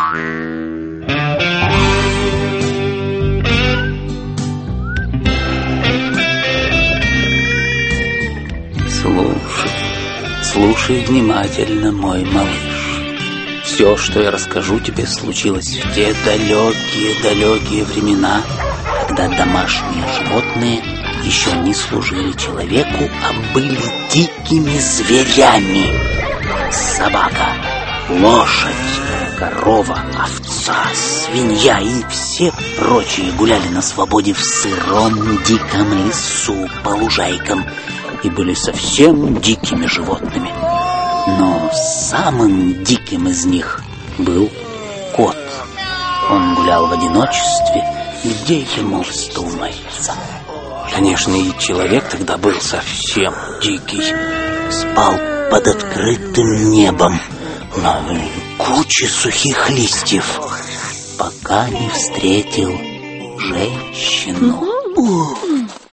Слушай внимательно, мой малыш. Все, что я расскажу тебе, случилось в те далекие времена, когда домашние животные еще не служили человеку, а были дикими зверями. Собака, лошадь, корова, овца, свинья и все прочие гуляли на свободе в сыром диком лесу по лужайкам и были совсем дикими животными. Но самым диким из них был кот. Он гулял в одиночестве, где ему вздумается. Конечно, и человек тогда был совсем дикий. Спал под открытым небом на куче сухих листьев, пока не встретил женщину.